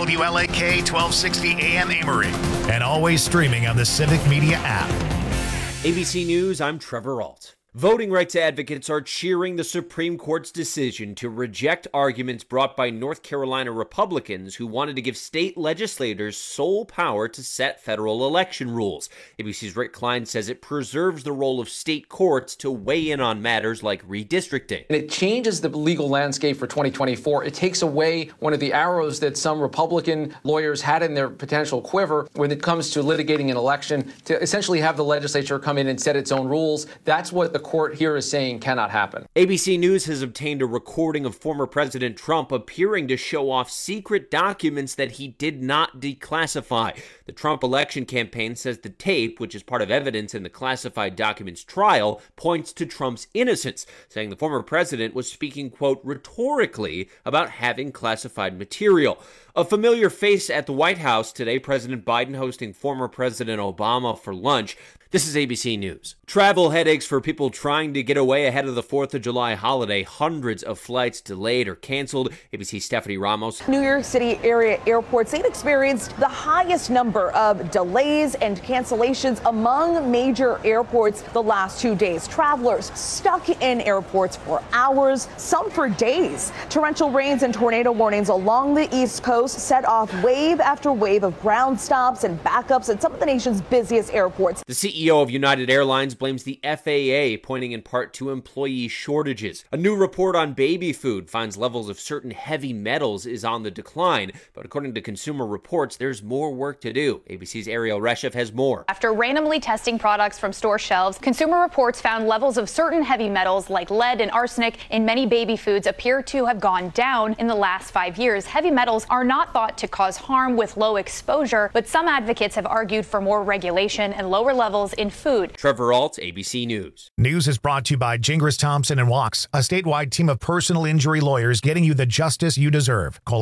WLAK 1260 AM Amory, and always streaming on the Civic Media app. ABC News, I'm Trevor Ault. Voting rights advocates are cheering the Supreme Court's decision to reject arguments brought by North Carolina Republicans who wanted to give state legislators sole power to set federal election rules. ABC's Rick Klein says it preserves the role of state courts to weigh in on matters like redistricting. And it changes the legal landscape for 2024. It takes away one of the arrows that some Republican lawyers had in their potential quiver when it comes to litigating an election, to essentially have the legislature come in and set its own rules. That's what the court here is saying cannot happen. ABC News has obtained a recording of former President Trump appearing to show off secret documents that he did not declassify. The Trump election campaign says the tape, which is part of evidence in the classified documents trial, points to Trump's innocence, saying the former president was speaking, quote, rhetorically about having classified material. A familiar face at the White House today, President Biden hosting former President Obama for lunch. This is ABC News. Travel headaches for people trying to get away ahead of the 4th of July holiday. Hundreds of flights delayed or canceled. ABC's Stephanie Ramos. New York City area airports, they've experienced the highest number of delays and cancellations among major airports the last 2 days. Travelers stuck in airports for hours, some for days. Torrential rains and tornado warnings along the East Coast set off wave after wave of ground stops and backups at some of the nation's busiest airports. The CEO of United Airlines blames the FAA, pointing in part to employee shortages. A new report on baby food finds levels of certain heavy metals is on the decline, but according to Consumer Reports, there's more work to do. ABC's Ariel Reshef has more. After randomly testing products from store shelves, Consumer Reports found levels of certain heavy metals like lead and arsenic in many baby foods appear to have gone down in the last 5 years. Heavy metals are not thought to cause harm with low exposure, but some advocates have argued for more regulation and lower levels in food. Trevor Ault, ABC News. News is brought to you by Gingras Thompson and Walks, a statewide team of personal injury lawyers getting you the justice you deserve. Call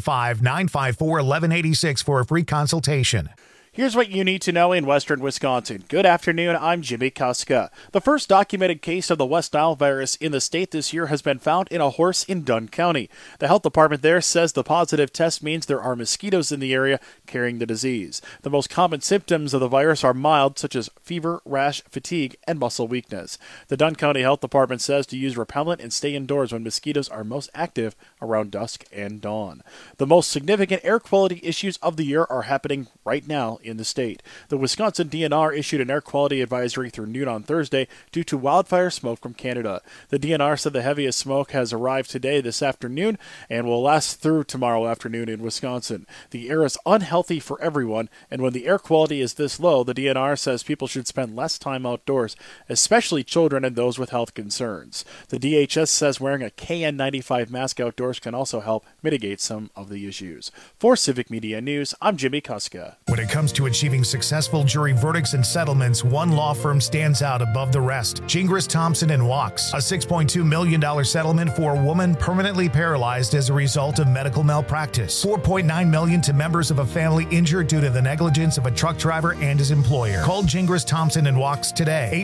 855-954-1186 for a free consultation. Here's what you need to know in western Wisconsin. Good afternoon, I'm Jimmy Kuska. The first documented case of the West Nile virus in the state this year has been found in a horse in Dunn County. The health department there says the positive test means there are mosquitoes in the area carrying the disease. The most common symptoms of the virus are mild, such as fever, rash, fatigue, and muscle weakness. The Dunn County Health Department says to use repellent and stay indoors when mosquitoes are most active around dusk and dawn. The most significant air quality issues of the year are happening right now in the state. The Wisconsin DNR issued an air quality advisory through noon on Thursday due to wildfire smoke from Canada. The DNR said the heaviest smoke has arrived today, this afternoon, and will last through tomorrow afternoon in Wisconsin. The air is unhealthy for everyone, and when the air quality is this low, the DNR says people should spend less time outdoors, especially children and those with health concerns. The DHS says wearing a KN95 mask outdoors can also help mitigate some of the issues. For Civic Media News, I'm Jimmy Kuska. When it comes to achieving successful jury verdicts and settlements, one law firm stands out above the rest. Gingras Thompson and Walks, a $6.2 million settlement for a woman permanently paralyzed as a result of medical malpractice. $4.9 million to members of a family injured due to the negligence of a truck driver and his employer. Call Gingras Thompson and Walks today,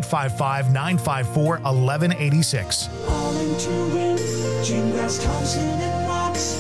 855-954-1186. All into it, Gingras Thompson and Walks,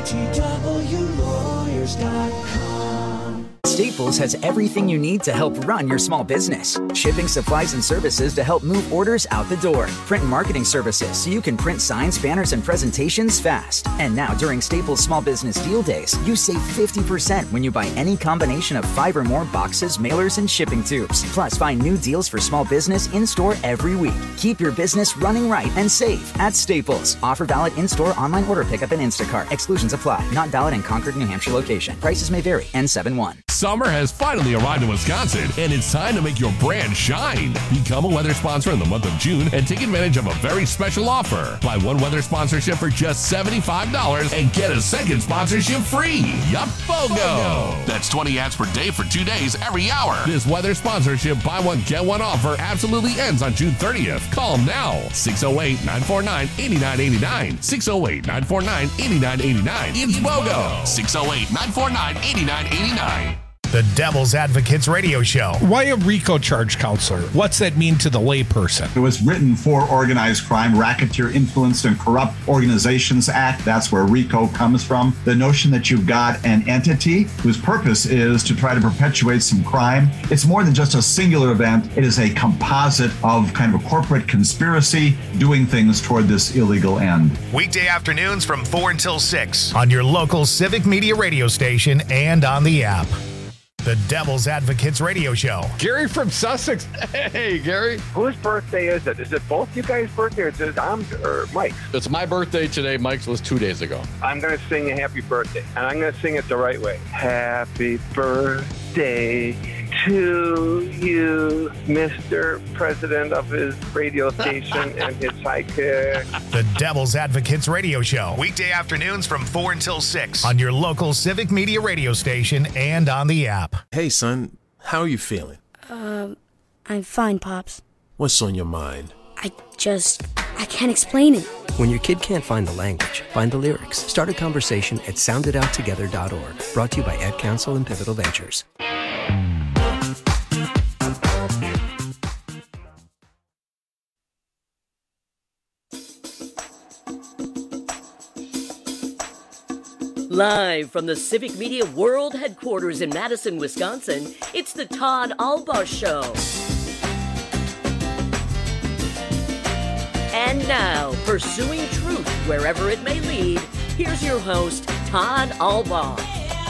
GTWlawyers.com. Staples has everything you need to help run your small business. Shipping supplies and services to help move orders out the door. Print and marketing services so you can print signs, banners, and presentations fast. And now during Staples Small Business Deal Days, you save 50% when you buy any combination of 5 or more boxes, mailers, and shipping tubes. Plus, find new deals for small business in-store every week. Keep your business running right and safe at Staples. Offer valid in-store, online order pickup, and Instacart. Exclusions apply. Not valid in Concord, New Hampshire location. Prices may vary. N71. Summer has finally arrived in Wisconsin, and it's time to make your brand shine. Become a weather sponsor in the month of June and take advantage of a very special offer. Buy one weather sponsorship for just $75 and get a second sponsorship free. Yup, BOGO! That's 20 ads per day for 2 days every hour. This weather sponsorship buy one, get one offer absolutely ends on June 30th. Call them now. 608-949-8989. 608-949-8989. It's BOGO. 608-949-8989. The Devil's Advocates Radio Show. Why a RICO charge counselor? What's that mean to the layperson? It was written for organized crime, Racketeer Influenced and Corrupt Organizations Act. That's where RICO comes from. The notion that you've got an entity whose purpose is to try to perpetuate some crime. It's more than just a singular event. It is a composite of kind of a corporate conspiracy doing things toward this illegal end. Weekday afternoons from 4 until 6 on your local Civic Media radio station and on the app. The Devil's Advocates Radio Show. Gary from Sussex. Hey, Gary. Whose birthday is it? Is it both you guys' birthday or is it Mike's? It's my birthday today. Mike's was 2 days ago. I'm going to sing a happy birthday, and I'm going to sing it the right way. Happy birthday to you, Mr. President of his radio station and his sidekick. The Devil's Advocates Radio Show. Weekday afternoons from 4 until 6 on your local Civic Media radio station and on the app. Hey, son, how are you feeling? I'm fine, Pops. What's on your mind? I can't explain it. When your kid can't find the language, find the lyrics. Start a conversation at soundedouttogether.org. Brought to you by Ad Council and Pivotal Ventures. Live from the Civic Media World Headquarters in Madison, Wisconsin, it's the Todd Albaugh Show. And now, pursuing truth wherever it may lead, here's your host, Todd Albaugh.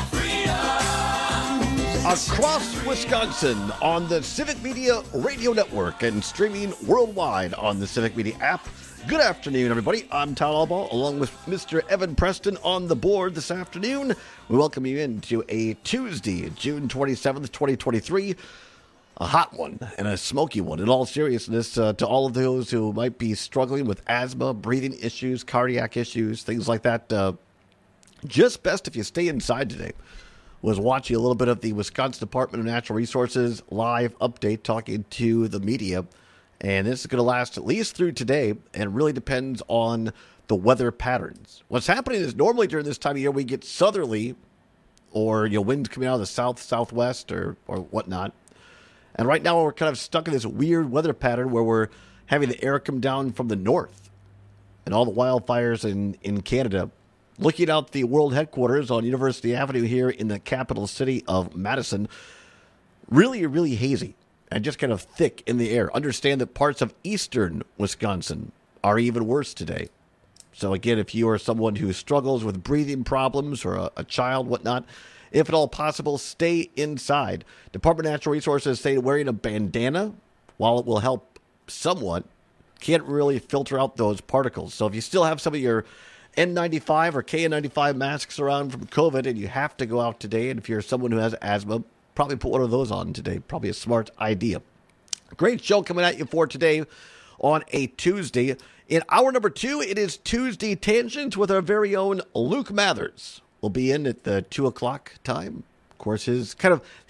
Across Wisconsin on the Civic Media Radio Network and streaming worldwide on the Civic Media app. Good afternoon, everybody. I'm Todd Albaugh, along with Mr. Evan Preston on the board this afternoon. We welcome you into a Tuesday, June 27th, 2023. A hot one and a smoky one. In all seriousness, to all of those who might be struggling with asthma, breathing issues, cardiac issues, things like that, just best if you stay inside today. Was watching a little bit of the Wisconsin Department of Natural Resources live update, talking to the media. And this is going to last at least through today, and really depends on the weather patterns. What's happening is normally during this time of year, we get southerly or winds coming out of the south, southwest, or whatnot. And right now we're kind of stuck in this weird weather pattern where we're having the air come down from the north. And all the wildfires in Canada. Looking out the world headquarters on University Avenue here in the capital city of Madison, really, really hazy. And just kind of thick in the air. Understand that parts of eastern Wisconsin are even worse today. So again, if you are someone who struggles with breathing problems or a child, whatnot, if at all possible, stay inside. Department of Natural Resources say wearing a bandana, while it will help somewhat, can't really filter out those particles. So if you still have some of your N95 or KN95 masks around from COVID and you have to go out today, and if you're someone who has asthma, probably put one of those on today. Probably a smart idea. Great show coming at you for today on a Tuesday. In hour number 2, it is Tuesday Tangents with our very own Luke Mathers. We'll be in at the 2 o'clock time. Of course, he has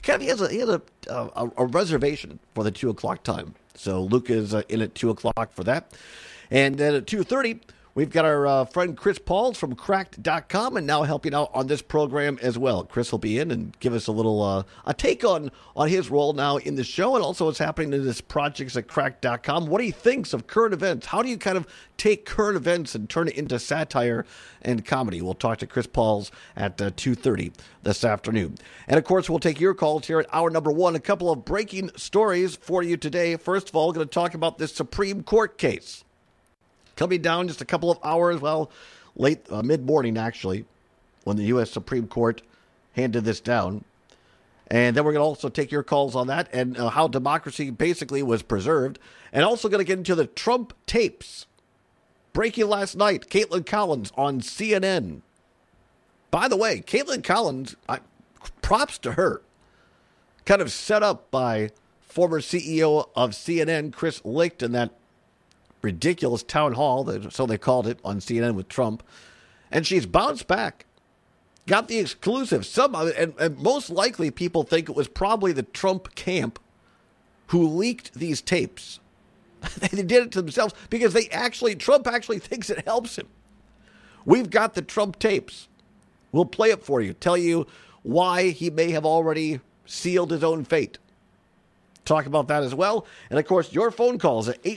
a reservation for the 2 o'clock time. So Luke is in at 2 o'clock for that. And then at 2:30, we've got our friend Chris Pauls from Cracked.com and now helping out on this program as well. Chris will be in and give us a little a take on his role now in the show and also what's happening in this projects at Cracked.com. What he thinks of current events. How do you kind of take current events and turn it into satire and comedy? We'll talk to Chris Pauls at 2:30 this afternoon. And, of course, we'll take your calls here at hour number 1. A couple of breaking stories for you today. First of all, we're going to talk about this Supreme Court case. Coming down just a couple of hours, late mid-morning, actually, when the U.S. Supreme Court handed this down. And then we're going to also take your calls on that and how democracy basically was preserved. And also going to get into the Trump tapes. Breaking last night, Caitlin Collins on CNN. By the way, Caitlin Collins, props to her. Kind of set up by former CEO of CNN, Chris Licht, and that ridiculous town hall, so they called it, on CNN with Trump. And she's bounced back. Got the exclusive. Some of it, and most likely people think it was probably the Trump camp who leaked these tapes. They did it to themselves because Trump actually thinks it helps him. We've got the Trump tapes. We'll play it for you. Tell you why he may have already sealed his own fate. Talk about that as well. And, of course, your phone calls at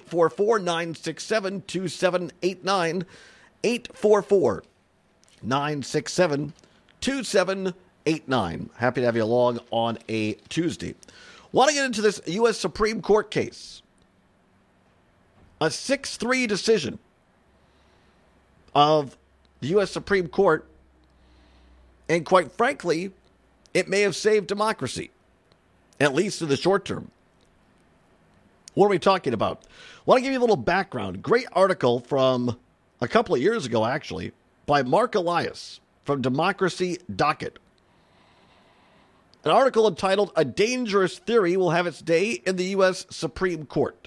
844-967-2789. 844-967-2789. Happy to have you along on a Tuesday. Want to get into this U.S. Supreme Court case. A 6-3 decision of the U.S. Supreme Court. And quite frankly, it may have saved democracy, at least in the short term. What are we talking about? I want to give you a little background. Great article from a couple of years ago, actually, by Mark Elias from Democracy Docket. An article entitled, "A Dangerous Theory Will Have Its Day in the U.S. Supreme Court."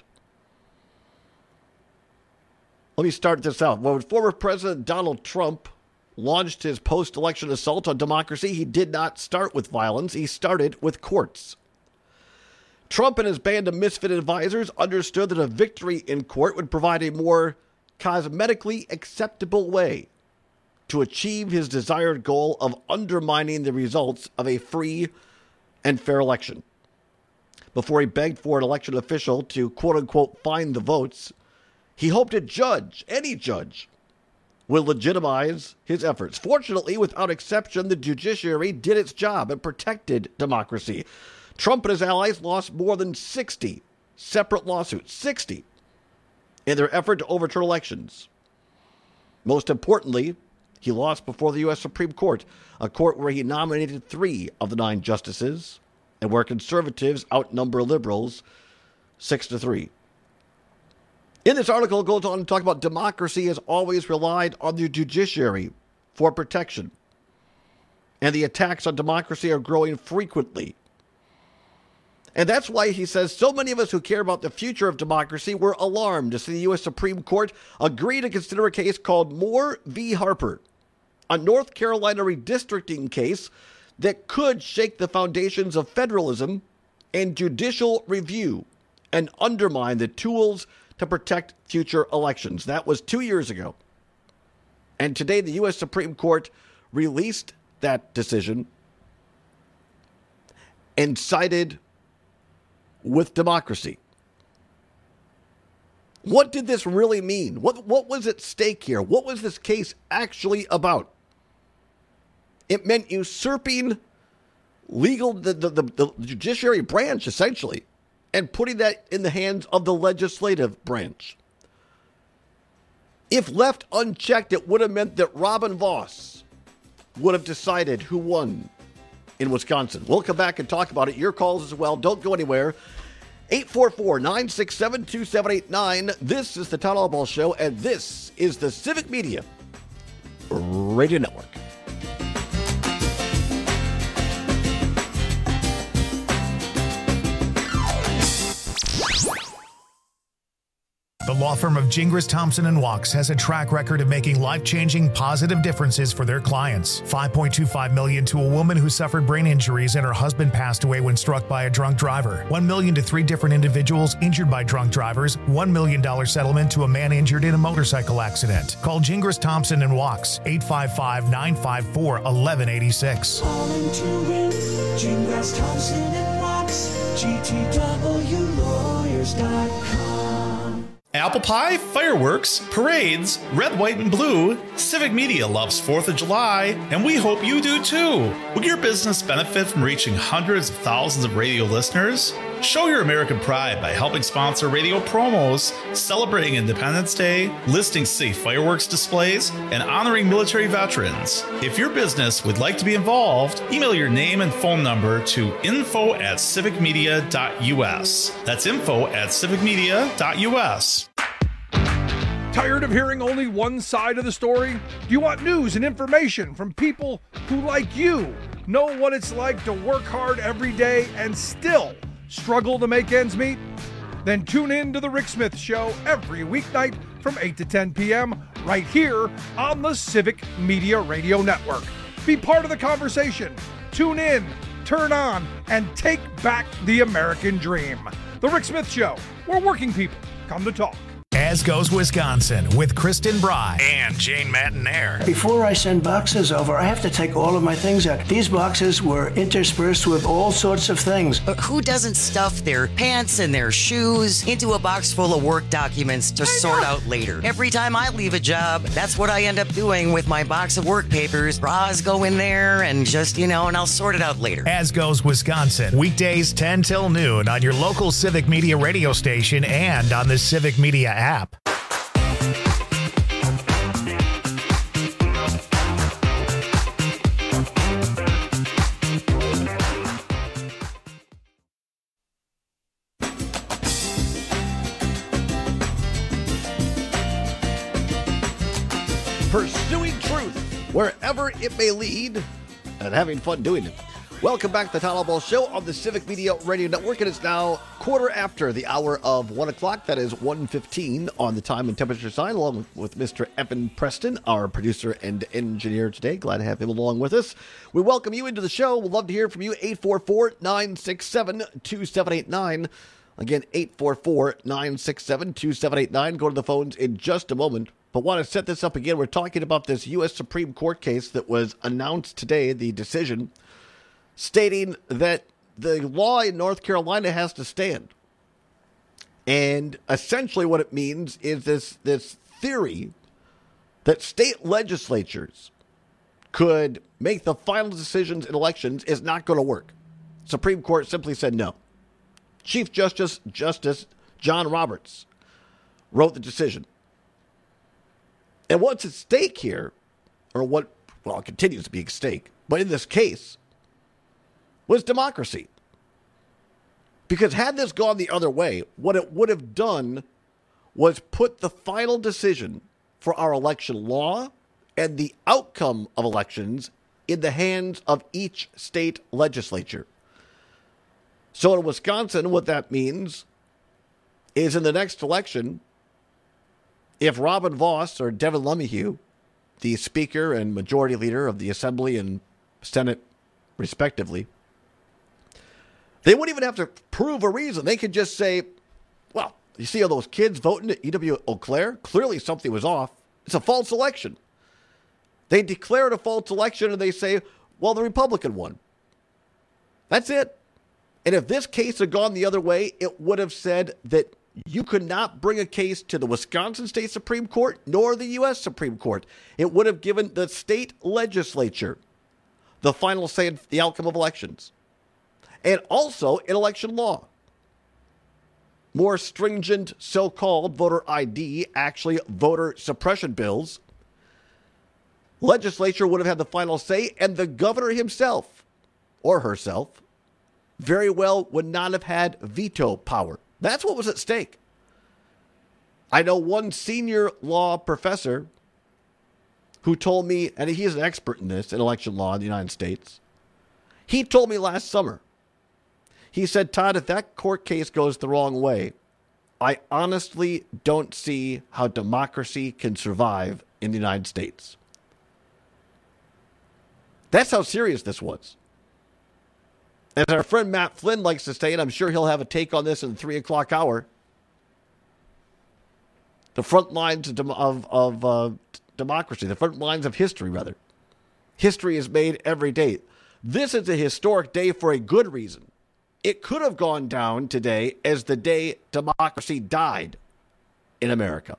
Let me start this out. When former President Donald Trump launched his post-election assault on democracy, he did not start with violence. He started with courts. Trump and his band of misfit advisors understood that a victory in court would provide a more cosmetically acceptable way to achieve his desired goal of undermining the results of a free and fair election. Before he begged for an election official to, quote-unquote, find the votes, he hoped a judge, any judge, would legitimize his efforts. Fortunately, without exception, the judiciary did its job and protected democracy. Trump and his allies lost more than 60 separate lawsuits, 60, in their effort to overturn elections. Most importantly, he lost before the U.S. Supreme Court, a court where he nominated 3 of the 9 justices and where conservatives outnumber liberals 6-3. In this article, it goes on to talk about democracy has always relied on the judiciary for protection, and the attacks on democracy are growing frequently. And that's why he says so many of us who care about the future of democracy were alarmed to see the U.S. Supreme Court agree to consider a case called Moore v. Harper, a North Carolina redistricting case that could shake the foundations of federalism and judicial review and undermine the tools to protect future elections. That was 2 years ago. And today the U.S. Supreme Court released that decision and sided with democracy. What did this really mean? What was at stake here? What was this case actually about? It meant usurping the judiciary branch, essentially, and putting that in the hands of the legislative branch. If left unchecked, it would have meant that Robin Vos would have decided who won in Wisconsin. We'll come back and talk about it. Your calls as well. Don't go anywhere. 844-967-2789. This is the Todd Albaugh Show, and this is the Civic Media Radio Network. The law firm of Gingras, Thompson & Walks has a track record of making life-changing, positive differences for their clients. $5.25 million to a woman who suffered brain injuries and her husband passed away when struck by a drunk driver. $1 million to 3 different individuals injured by drunk drivers. $1 million settlement to a man injured in a motorcycle accident. Call Gingras, Thompson & Walks, 855-954-1186. Calling to win, Gingras, Thompson & Walks, GTWlawyers.com. Apple pie, fireworks, parades, red, white, and blue. Civic Media loves 4th of July, and we hope you do too. Will your business benefit from reaching hundreds of thousands of radio listeners? Show your American pride by helping sponsor radio promos, celebrating Independence Day, listing safe fireworks displays, and honoring military veterans. If your business would like to be involved, email your name and phone number to info@civicmedia.us. That's info@civicmedia.us. Tired of hearing only one side of the story? Do you want news and information from people who, like you, know what it's like to work hard every day and still struggle to make ends meet? Then tune in to The Rick Smith Show every weeknight from 8 to 10 p.m. right here on the Civic Media Radio Network. Be part of the conversation. Tune in, turn on, and take back the American dream. The Rick Smith Show, where working people come to talk. As Goes Wisconsin with Kristen Bry and Jane Matinaire. Before I send boxes over, I have to take all of my things out. These boxes were interspersed with all sorts of things. But who doesn't stuff their pants and their shoes into a box full of work documents to sort out later? Every time I leave a job, that's what I end up doing with my box of work papers. Bras go in there and just, and I'll sort it out later. As Goes Wisconsin, weekdays 10 till noon on your local Civic Media radio station and on the Civic Media app. Pursuing truth wherever it may lead and having fun doing it. Welcome back to the Town Hall Ball Show on the Civic Media Radio Network. It is now quarter after the hour of 1 o'clock. That is 1:15 on the time and temperature sign, along with Mr. Evan Preston, our producer and engineer today. Glad to have him along with us. We welcome you into the show. We'd love to hear from you. 844-967-2789. Again, 844-967-2789. Go to the phones in just a moment. But want to set this up again. We're talking about this U.S. Supreme Court case that was announced today, the decision stating that the law in North Carolina has to stand. And essentially what it means is this theory that state legislatures could make the final decisions in elections is not going to work. Supreme Court simply said no. Chief Justice John Roberts wrote the decision. And what's at stake here, or what, well, it continues to be at stake, but in this case, was democracy. Because had this gone the other way, what it would have done was put the final decision for our election law and the outcome of elections in the hands of each state legislature. So in Wisconsin, what that means is in the next election, if Robin Vos or Devin LeMahieu, the Speaker and Majority Leader of the Assembly and Senate, respectively, they wouldn't even have to prove a reason. They could just say, well, you see all those kids voting at E.W. Eau Claire? Clearly something was off. It's a false election. They declare it a false election and they say, well, the Republican won. That's it. And if this case had gone the other way, it would have said that you could not bring a case to the Wisconsin State Supreme Court nor the U.S. Supreme Court. It would have given the state legislature the final say in the outcome of elections. And also in election law. More stringent so-called voter ID, actually voter suppression bills. Legislature would have had the final say, and the governor himself, or herself, very well would not have had veto power. That's what was at stake. I know one senior law professor who told me, and he's an expert in this, in election law in the United States. He told me last summer, he said, Todd, if that court case goes the wrong way, I honestly don't see how democracy can survive in the United States. That's how serious this was. As our friend Matt Flynn likes to say, and I'm sure he'll have a take on this in the 3 o'clock hour, the front lines of democracy, the front lines of history, rather. History is made every day. This is a historic day for a good reason. It could have gone down today as the day democracy died in America.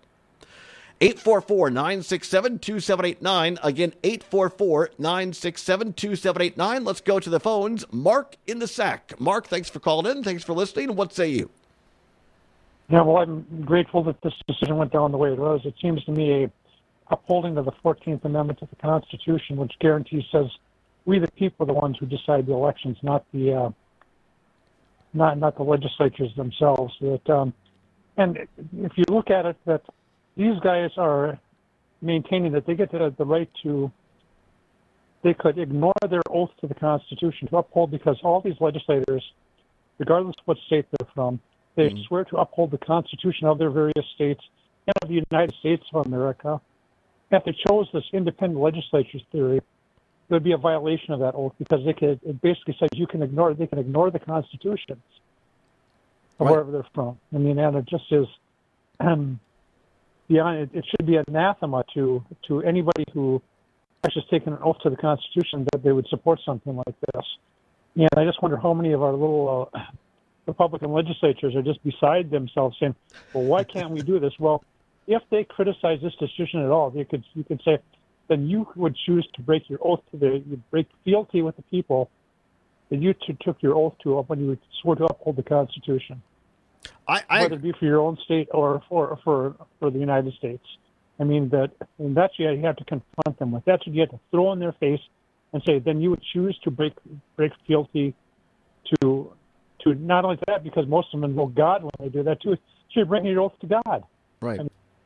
844-967-2789. Again, 844-967-2789. Let's go to the phones. Mark in the Sac. Mark, thanks for calling in. Thanks for listening. What say you? Yeah, well, I'm grateful that this decision went down the way it was. It seems to me a upholding of the 14th Amendment to the Constitution, which guarantees says we the people are the ones who decide the elections, not the legislatures themselves. That and if you look at it, that these guys are maintaining that they get the right to, they could ignore their oath to the Constitution to uphold, because all these legislators, regardless of what state they're from, they swear to uphold the Constitution of their various states and of the United States of America. If they chose this independent legislature theory, there would be a violation of that oath, because it basically says they can ignore the constitutions of wherever they're from. I mean, and it just is, beyond it should be anathema to anybody who has just taken an oath to the Constitution that they would support something like this. And I just wonder how many of our little Republican legislatures are just beside themselves saying, well, why can't we do this? Well, if they criticize this decision at all, you could say, then you would choose to break your oath you break fealty with the people that you took your oath to when you swore to uphold the Constitution. Whether it be for your own state or for the United States. I mean, that's what you have to confront them with. That's what you have to throw in their face and say, then you would choose to break fealty to not only that, because most of them invoke God when they do that too, so you're bringing your oath to God. Right.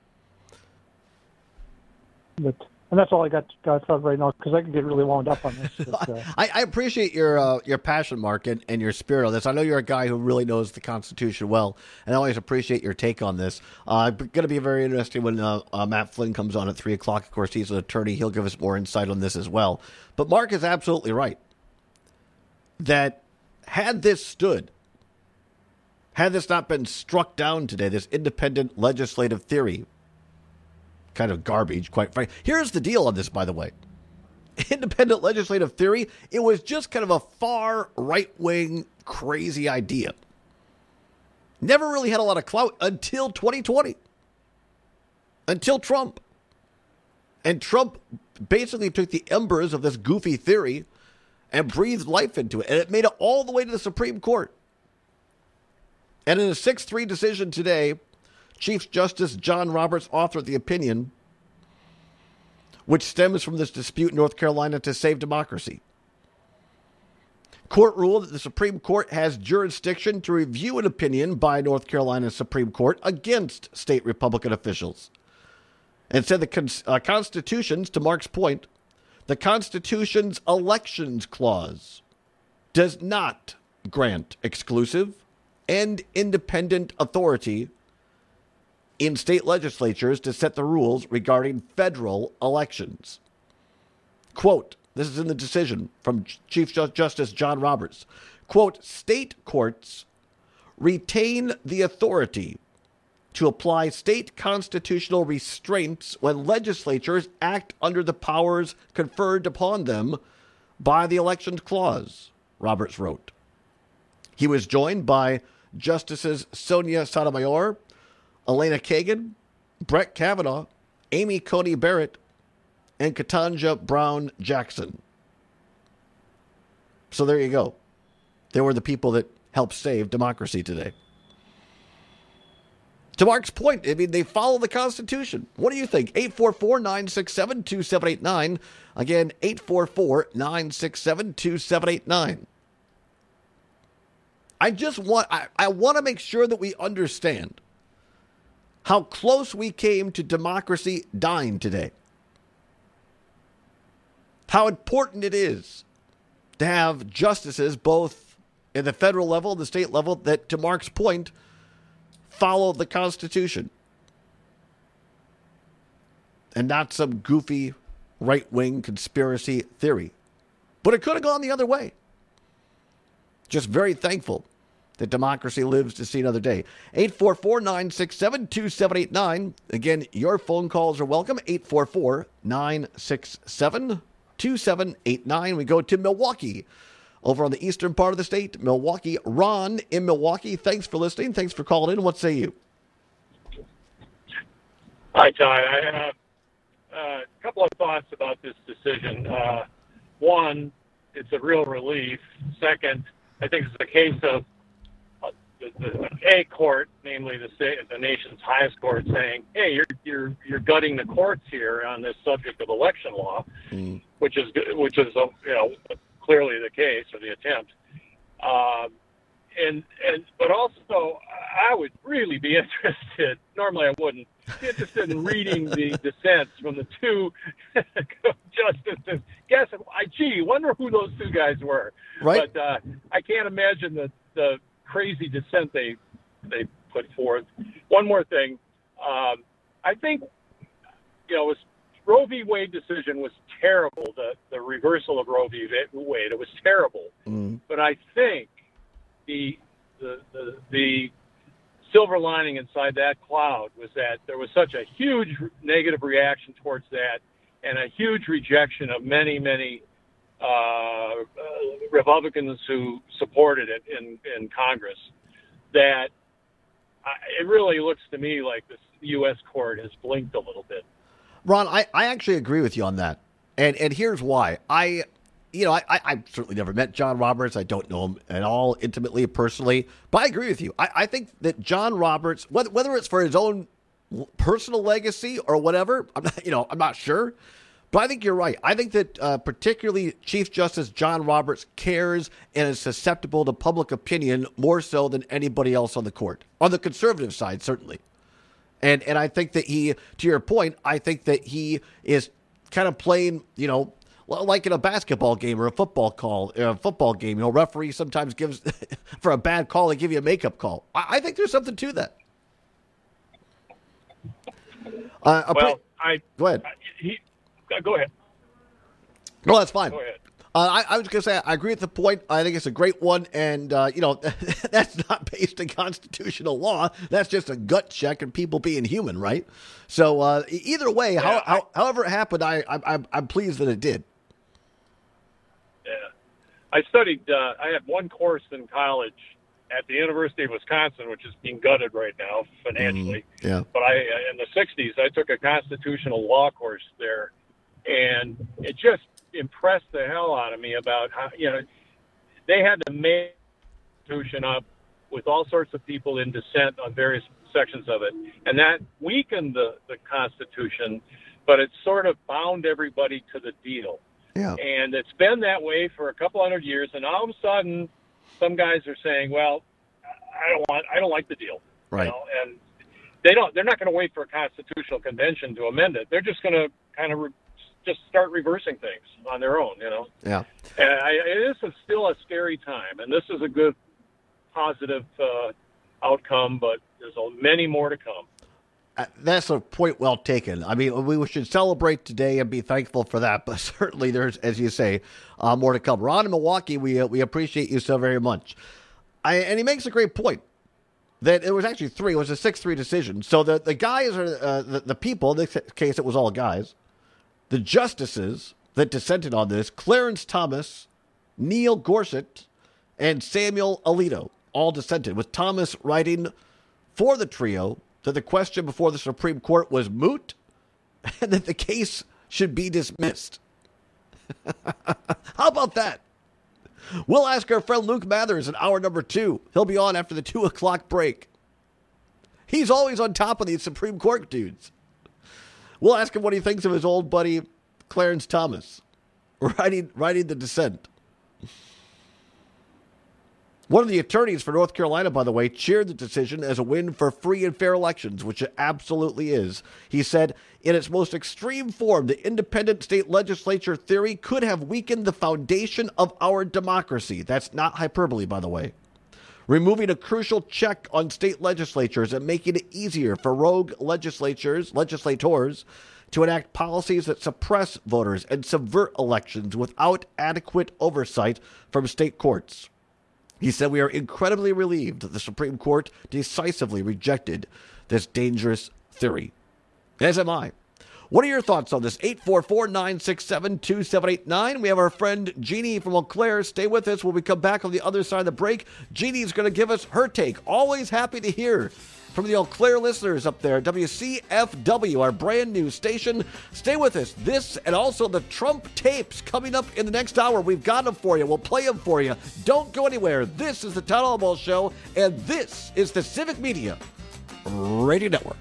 And that's all I got for right now, because I can get really wound up on this. But, I appreciate your passion, Mark, and your spirit on this. I know you're a guy who really knows the Constitution well, and I always appreciate your take on this. It's going to be very interesting when Matt Flynn comes on at 3 o'clock. Of course, he's an attorney. He'll give us more insight on this as well. But Mark is absolutely right that had this not been struck down today, this independent legislative theory, kind of garbage, quite frankly. Here's the deal on this, by the way. Independent legislative theory, it was just kind of a far right-wing crazy idea. Never really had a lot of clout until 2020. Until Trump. And Trump basically took the embers of this goofy theory and breathed life into it. And it made it all the way to the Supreme Court. And in a 6-3 decision today, Chief Justice John Roberts authored the opinion, which stems from this dispute in North Carolina to save democracy. Court ruled that the Supreme Court has jurisdiction to review an opinion by North Carolina Supreme Court against state Republican officials. And said the Constitution's, to Mark's point, the Constitution's Elections Clause does not grant exclusive and independent authority in state legislatures to set the rules regarding federal elections. Quote, this is in the decision from Chief Justice John Roberts. Quote, state courts retain the authority to apply state constitutional restraints when legislatures act under the powers conferred upon them by the Elections Clause, Roberts wrote. He was joined by Justices Sonia Sotomayor, Elena Kagan, Brett Kavanaugh, Amy Coney Barrett, and Ketanji Brown Jackson. So there you go. They were the people that helped save democracy today. To Mark's point, I mean, they follow the Constitution. What do you think? 844-967-2789. Again, 844-967-2789. I want to make sure that we understand how close we came to democracy dying today. How important it is to have justices both at the federal level and the state level that, to Mark's point, follow the Constitution. And not some goofy right-wing conspiracy theory. But it could have gone the other way. Just very thankful that democracy lives to see another day. 844-967-2789. Again, your phone calls are welcome. 844-967-2789. We go to Milwaukee, over on the eastern part of the state. Milwaukee. Ron in Milwaukee, thanks for listening. Thanks for calling in. What say you? Hi, Todd. I have a couple of thoughts about this decision. One, it's a real relief. Second, I think it's a case of a court, namely the nation's highest court, saying, "Hey, you're gutting the courts here on this subject of election law," which is clearly the case, or the attempt. But also, I would really be interested. Normally, I wouldn't be interested in reading the dissents from the two justices. Wonder who those two guys were. Right. But I can't imagine the crazy dissent they put forth. One more thing, I think Roe v. Wade decision was terrible. The reversal of Roe v. Wade, it was terrible. But I think the silver lining inside that cloud was that there was such a huge negative reaction towards that and a huge rejection of many, many Republicans who supported it in Congress, that it really looks to me like the U.S. court has blinked a little bit. Ron, I actually agree with you on that. And here's why. I certainly never met John Roberts. I don't know him at all intimately, personally. But I agree with you. I think that John Roberts, whether it's for his own personal legacy or whatever, I'm not sure. But I think you're right. I think that particularly Chief Justice John Roberts cares and is susceptible to public opinion more so than anybody else on the court. On the conservative side, certainly. And I think that he, to your point, I think that he is kind of playing, like in a basketball game or a football game. Referee sometimes gives, for a bad call, they give you a makeup call. I think there's something to that. Go ahead. Go ahead. No, that's fine. Go ahead. I was going to say, I agree with the point. I think it's a great one. And, that's not based on constitutional law. That's just a gut check and people being human, right? So either way, however it happened, I'm pleased that it did. Yeah. I studied, I had one course in college at the University of Wisconsin, which is being gutted right now financially. Yeah. But in the 60s, I took a constitutional law course there. And it just impressed the hell out of me about how, they had to make the Constitution up with all sorts of people in dissent on various sections of it. And that weakened the Constitution, but it sort of bound everybody to the deal. Yeah. And it's been that way for a couple hundred years. And all of a sudden, some guys are saying, well, I don't like the deal. Right. And they're not going to wait for a constitutional convention to amend it. They're just going to kind of just start reversing things on their own, Yeah. And this is still a scary time, and this is a good, positive outcome, but there's many more to come. That's a point well taken. I mean, we should celebrate today and be thankful for that, but certainly there's, as you say, more to come. Ron in Milwaukee, we appreciate you so very much. And he makes a great point. That it was actually 3. It was a 6-3 decision. So the guys are the people. In this case, it was all guys. The justices that dissented on this: Clarence Thomas, Neil Gorsuch, and Samuel Alito, all dissented. With Thomas writing for the trio that the question before the Supreme Court was moot and that the case should be dismissed. How about that? We'll ask our friend Luke Mathers in hour number 2. He'll be on after the 2 o'clock break. He's always on top of these Supreme Court dudes. We'll ask him what he thinks of his old buddy Clarence Thomas writing the dissent. One of the attorneys for North Carolina, by the way, cheered the decision as a win for free and fair elections, which it absolutely is. He said, in its most extreme form, the independent state legislature theory could have weakened the foundation of our democracy. That's not hyperbole, by the way. Removing a crucial check on state legislatures and making it easier for rogue legislators to enact policies that suppress voters and subvert elections without adequate oversight from state courts. He said, we are incredibly relieved that the Supreme Court decisively rejected this dangerous theory. As am I. What are your thoughts on this? 844-967-2789. We have our friend Jeannie from Eau Claire. Stay with us when we come back on the other side of the break. Jeannie's going to give us her take. Always happy to hear from the Eau Claire listeners up there. WCFW, our brand new station. Stay with us. This and also the Trump tapes coming up in the next hour. We've got them for you. We'll play them for you. Don't go anywhere. This is the Town Hall Ball Show, and this is the Civic Media Radio Network.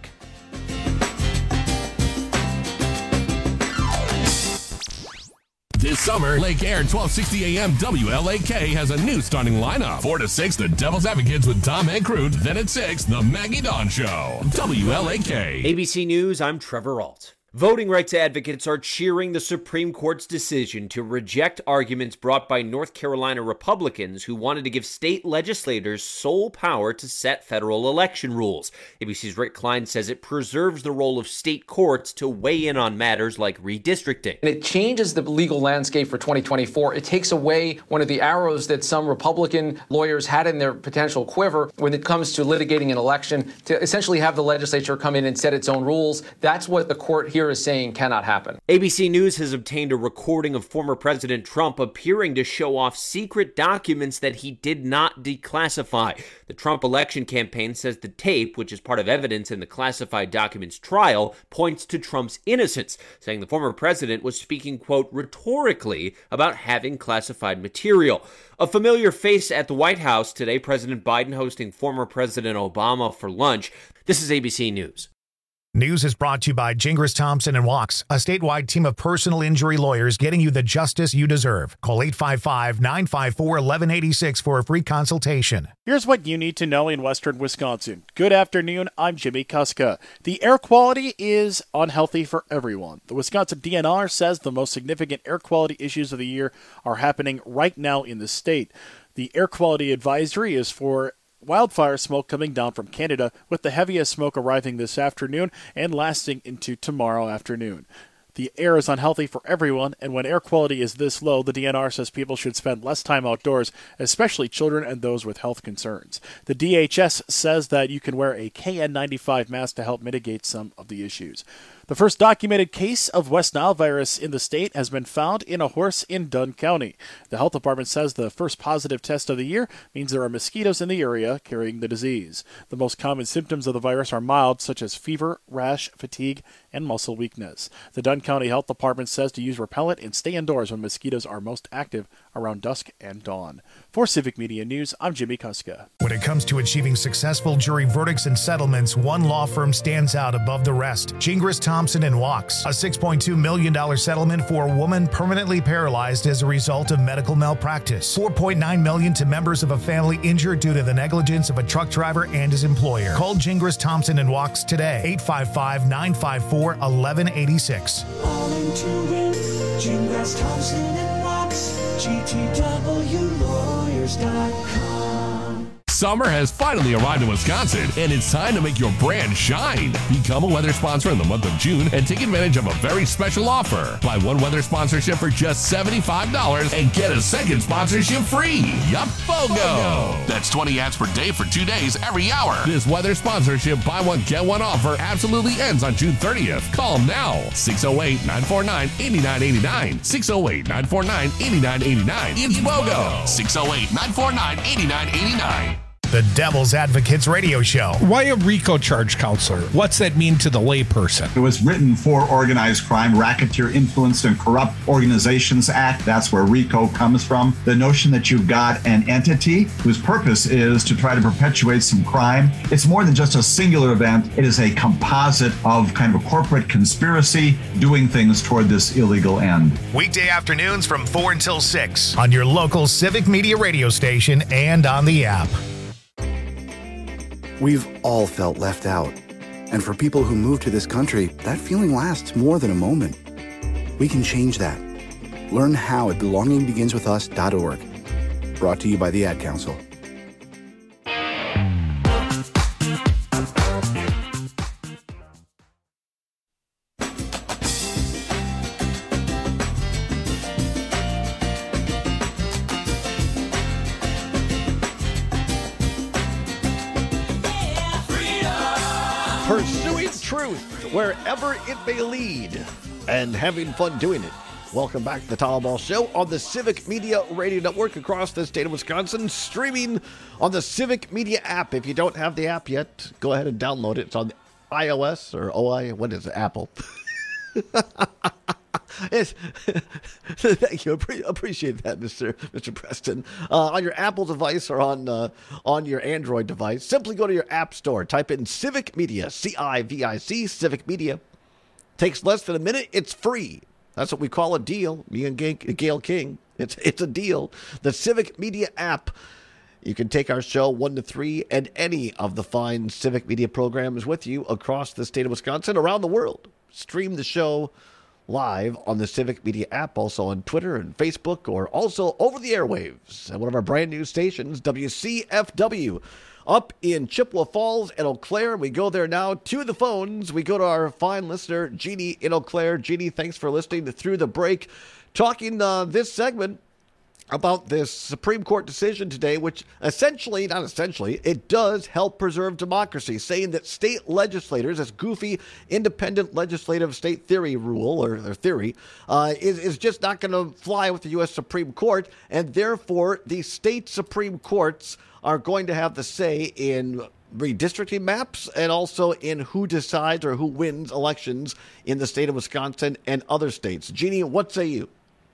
This summer, Lake Air 1260 AM WLAK has a new stunning lineup. 4 to 6, the Devil's Advocates with Tom and Crute. Then at 6, the Maggie Dawn Show. WLAK. ABC News, I'm Trevor Ault. Voting rights advocates are cheering the Supreme Court's decision to reject arguments brought by North Carolina Republicans who wanted to give state legislators sole power to set federal election rules. ABC's Rick Klein says it preserves the role of state courts to weigh in on matters like redistricting. And it changes the legal landscape for 2024. It takes away one of the arrows that some Republican lawyers had in their potential quiver when it comes to litigating an election, to essentially have the legislature come in and set its own rules. That's what the court here is saying cannot happen. ABC News has obtained a recording of former President Trump appearing to show off secret documents that he did not declassify. The Trump election campaign says the tape, which is part of evidence in the classified documents trial, points to Trump's innocence, saying the former president was speaking, quote, rhetorically about having classified material. A familiar face at the White House today, President Biden hosting former President Obama for lunch. This is ABC News. News is brought to you by Gingras Thompson & Walks, a statewide team of personal injury lawyers getting you the justice you deserve. Call 855-954-1186 for a free consultation. Here's what you need to know in western Wisconsin. Good afternoon, I'm Jimmy Kuska. The air quality is unhealthy for everyone. The Wisconsin DNR says the most significant air quality issues of the year are happening right now in the state. The air quality advisory is for wildfire smoke coming down from Canada, with the heaviest smoke arriving this afternoon and lasting into tomorrow afternoon. The air is unhealthy for everyone, and when air quality is this low, the DNR says people should spend less time outdoors, especially children and those with health concerns. The DHS says that you can wear a KN95 mask to help mitigate some of the issues. The first documented case of West Nile virus in the state has been found in a horse in Dunn County. The health department says the first positive test of the year means there are mosquitoes in the area carrying the disease. The most common symptoms of the virus are mild, such as fever, rash, fatigue, and muscle weakness. The Dunn County Health Department says to use repellent and stay indoors when mosquitoes are most active around dusk and dawn. For Civic Media News, I'm Jimmy Kuska. When it comes to achieving successful jury verdicts and settlements, one law firm stands out above the rest. Gingras Thompson & Walks, a $6.2 million settlement for a woman permanently paralyzed as a result of medical malpractice. $4.9 million to members of a family injured due to the negligence of a truck driver and his employer. Call Gingras Thompson & Walks today, 855-954-1186. All into it, Gingras Thompson & Walks, GTWlawyers.com. Summer has finally arrived in Wisconsin, and it's time to make your brand shine. Become a weather sponsor in the month of June and take advantage of a very special offer. Buy one weather sponsorship for just $75 and get a second sponsorship free. Yup, BOGO! That's 20 ads per day for 2 days every hour. This weather sponsorship buy one, get one offer absolutely ends on June 30th. Call now, 608-949-8989. 608-949-8989. It's BOGO! 608-949-8989. The Devil's Advocates Radio Show. Why a RICO charge, counselor? What's that mean to the layperson? It was written for Organized Crime, Racketeer Influenced and Corrupt Organizations Act. That's where RICO comes from. The notion that you've got an entity whose purpose is to try to perpetuate some crime. It's more than just a singular event. It is a composite of kind of a corporate conspiracy doing things toward this illegal end. Weekday afternoons from 4 until 6 on your local Civic Media radio station and on the app. We've all felt left out. And for people who move to this country, that feeling lasts more than a moment. We can change that. Learn how at belongingbeginswithus.org. Brought to you by the Ad Council. Pursuing truth wherever it may lead and having fun doing it. Welcome back to the Tom Ball Show on the Civic Media Radio Network across the state of Wisconsin, streaming on the Civic Media app. If you don't have the app yet, go ahead and download it. It's on iOS or what is it, Apple? Thank you. Appreciate that, Mr. Preston. On your Apple device or on your Android device, simply go to your App Store. Type in Civic Media, C-I-V-I-C, Civic Media. Takes less than a minute. It's free. That's what we call a deal. Me and Gail King. It's a deal. The Civic Media app. You can take our show 1 to 3 and any of the fine Civic Media programs with you across the state of Wisconsin, around the world. stream the show live on the Civic Media app, also on Twitter and Facebook, or also over the airwaves at one of our brand new stations, WCFW, up in Chippewa Falls and Eau Claire. We go there now to the phones. We go to our fine listener, Jeannie in Eau Claire. Jeannie, thanks for listening to Through the Break. Talking this segment about this Supreme Court decision today, which it does help preserve democracy, saying that state legislators, this goofy independent legislative state theory rule or theory, is just not going to fly with the U.S. Supreme Court, and therefore the state Supreme Courts are going to have the say in redistricting maps and also in who decides or who wins elections in the state of Wisconsin and other states. Jeannie, what say you?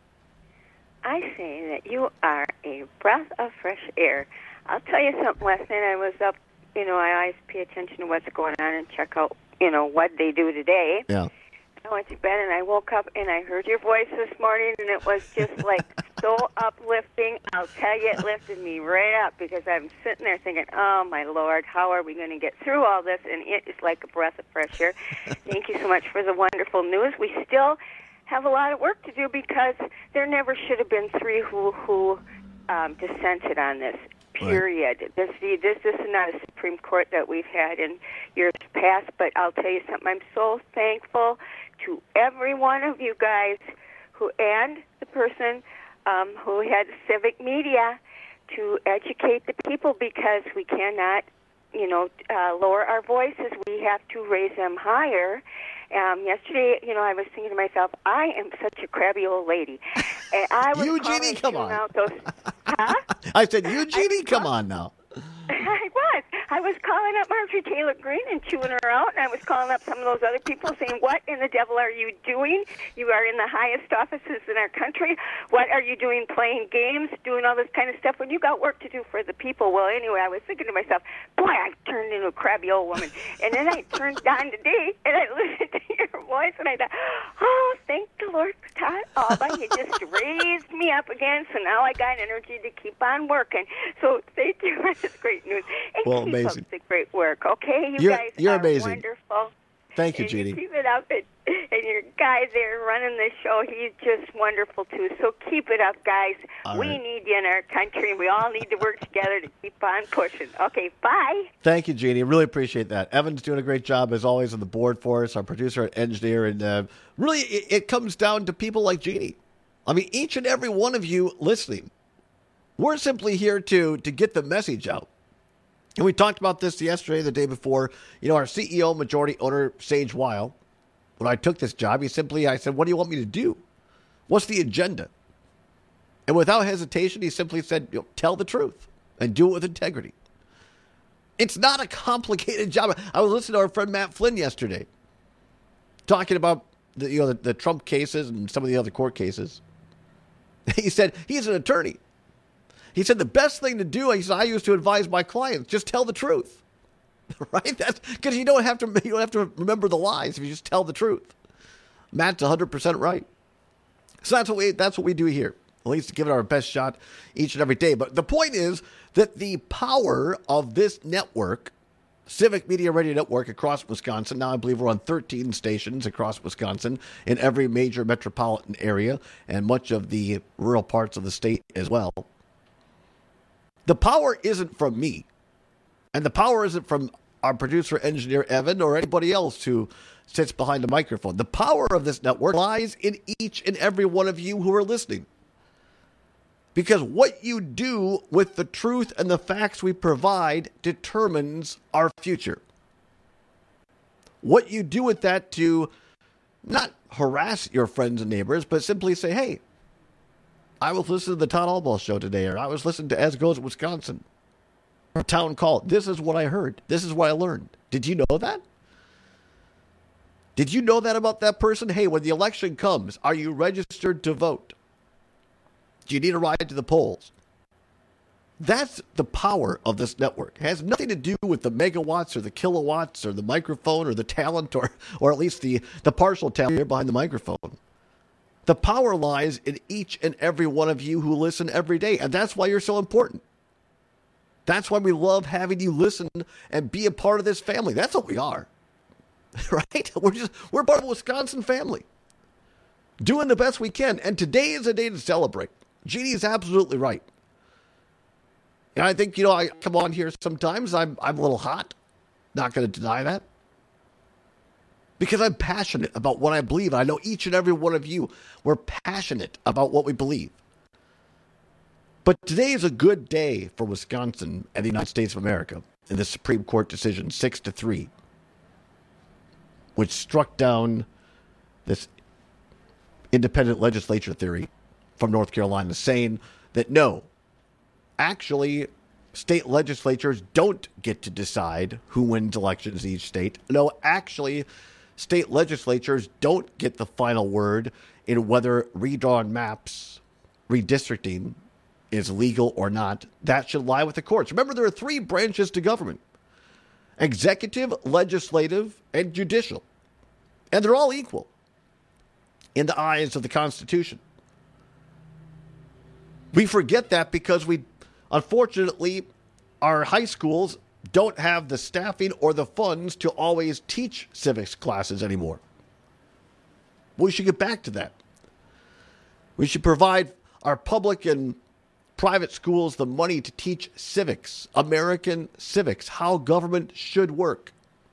I say that you are a breath of fresh air. I'll tell you something. Last night I was up, I always pay attention to what's going on and check out, what they do today. Yeah. I went to bed and I woke up and I heard your voice this morning and it was just like so uplifting. I'll tell you, it lifted me right up because I'm sitting there thinking, oh my Lord, how are we going to get through all this? And it is like a breath of fresh air. Thank you so much for the wonderful news. We still have a lot of work to do because there never should have been three who dissented on this, period. Right. This is not a Supreme Court that we've had in years past, but I'll tell you something. I'm so thankful to every one of you guys and the person who had Civic Media to educate the people because we cannot, lower our voices. We have to raise them higher. Yesterday, I was thinking to myself, I am such a crabby old lady. And I was Eugenie, come on. Out those, huh? I said, Eugenie, come on now. I was calling up Marjorie Taylor Greene and chewing her out, and I was calling up some of those other people saying, what in the devil are you doing? You are in the highest offices in our country. What are you doing playing games, doing all this kind of stuff when you got work to do for the people? Well, anyway, I was thinking to myself, boy, I turned into a crabby old woman. And then I turned on today, and I listened to your voice, and I thought, oh, thank the Lord for Todd Alba. He just raised me up again, so now I got energy to keep on working. So thank you for this great news. And well, keep amazing. up the great work, okay? You're are amazing. Wonderful. Thank you, and Jeannie. You keep it up. And your guy there running the show, he's just wonderful, too. So keep it up, guys. We need you in our country, and we all need to work together to keep on pushing. Okay, bye. Thank you, Jeannie. Really appreciate that. Evan's doing a great job, as always, on the board for us, our producer and engineer. And really, it comes down to people like Jeannie. I mean, each and every one of you listening, we're simply here to get the message out. And we talked about this yesterday, the day before. Our CEO, majority owner, Sage Weil, when I took this job, I said, what do you want me to do? What's the agenda? And without hesitation, he simply said, tell the truth and do it with integrity. It's not a complicated job. I was listening to our friend Matt Flynn yesterday, talking about the Trump cases and some of the other court cases. He said he's an attorney. He said the best thing to do, I used to advise my clients, just tell the truth. Right? That's because you don't have to remember the lies if you just tell the truth. Matt's 100% right. So that's what we do here. At least give it our best shot each and every day. But the point is that the power of this network, Civic Media Radio Network across Wisconsin, now I believe we're on 13 stations across Wisconsin in every major metropolitan area and much of the rural parts of the state as well. The power isn't from me, and the power isn't from our producer, engineer, Evan, or anybody else who sits behind the microphone. The power of this network lies in each and every one of you who are listening. Because what you do with the truth and the facts we provide determines our future. What you do with that to not harass your friends and neighbors, but simply say, hey, I was listening to the Todd Albaugh show today, or I was listening to As Goes Wisconsin, or Town Call. This is what I heard. This is what I learned. Did you know that? Did you know that about that person? Hey, when the election comes, are you registered to vote? Do you need a ride to the polls? That's the power of this network. It has nothing to do with the megawatts or the kilowatts or the microphone or the talent or at least the partial talent here behind the microphone. The power lies in each and every one of you who listen every day, and that's why you're so important. That's why we love having you listen and be a part of this family. That's what we are. right? We're part of the Wisconsin family, doing the best we can. And today is a day to celebrate. Jeannie is absolutely right. And I think, I come on here sometimes, I'm a little hot. Not going to deny that. Because I'm passionate about what I believe. I know each and every one of you, we're passionate about what we believe. But today is a good day for Wisconsin and the United States of America in the Supreme Court decision 6-3, which struck down this independent legislature theory from North Carolina, saying that no, actually, state legislatures don't get to decide who wins elections in each state. No, actually, state legislatures don't get the final word in whether redrawn maps, redistricting, is legal or not. That should lie with the courts. Remember, there are 3 branches to government: executive, legislative, and judicial. And they're all equal in the eyes of the Constitution. We forget that because unfortunately, our high schools don't have the staffing or the funds to always teach civics classes anymore. We should get back to that. We should provide our public and private schools the money to teach civics, American civics, how government should work.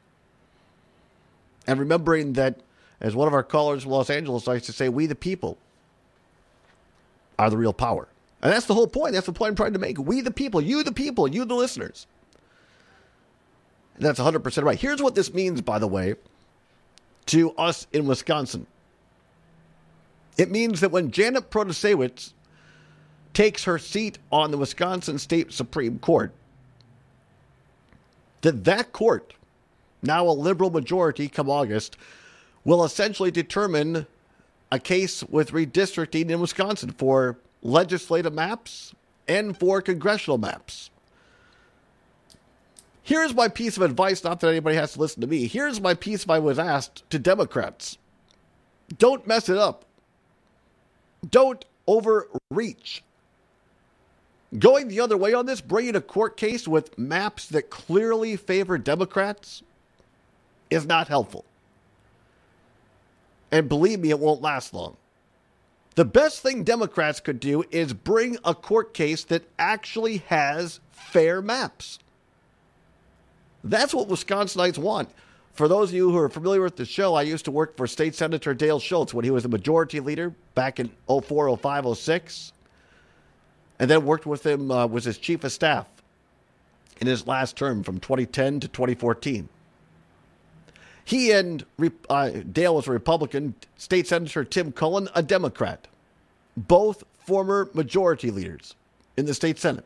And remembering that, as one of our callers from Los Angeles likes to say, we the people are the real power. And that's the whole point. That's the point I'm trying to make. We the people, you the listeners. And that's 100% right. Here's what this means, by the way, to us in Wisconsin. It means that when Janet Protasewicz takes her seat on the Wisconsin State Supreme Court, that court, now a liberal majority come August, will essentially determine a case with redistricting in Wisconsin for legislative maps and for congressional maps. Here's my piece of advice, not that anybody has to listen to me. Here's my piece if I was asked to Democrats. Don't mess it up. Don't overreach. Going the other way on this, bringing a court case with maps that clearly favor Democrats is not helpful. And believe me, it won't last long. The best thing Democrats could do is bring a court case that actually has fair maps. That's what Wisconsinites want. For those of you who are familiar with the show, I used to work for State Senator Dale Schultz when he was the majority leader back in 04, 05, 06. And then worked with him, was his chief of staff in his last term from 2010 to 2014. He and Dale was a Republican, State Senator Tim Cullen, a Democrat. Both former majority leaders in the state Senate.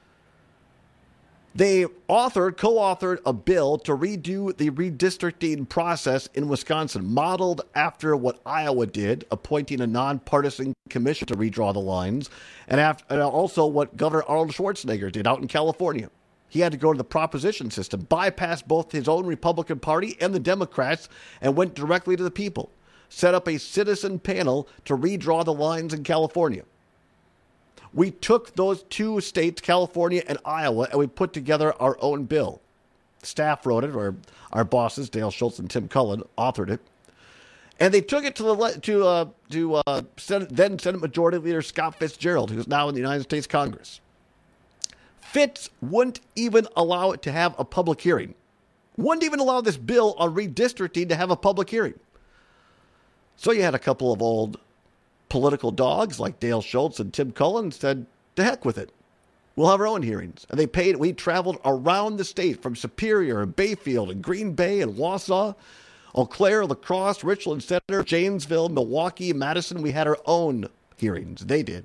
They co-authored a bill to redo the redistricting process in Wisconsin, modeled after what Iowa did, appointing a nonpartisan commission to redraw the lines, and also what Governor Arnold Schwarzenegger did out in California. He had to go to the proposition system, bypass both his own Republican Party and the Democrats, and went directly to the people. Set up a citizen panel to redraw the lines in California. We took those 2 states, California and Iowa, and we put together our own bill. Staff wrote it, or our bosses, Dale Schultz and Tim Cullen, authored it. And they took it to then Senate Majority Leader Scott Fitzgerald, who's now in the United States Congress. Fitz wouldn't even allow it to have a public hearing. Wouldn't even allow this bill on redistricting to have a public hearing. So you had a couple of old political dogs like Dale Schultz and Tim Cullen said, to heck with it. We'll have our own hearings. And we traveled around the state from Superior and Bayfield and Green Bay and Wausau, Eau Claire, La Crosse, Richland Center, Janesville, Milwaukee, Madison. We had our own hearings. They did.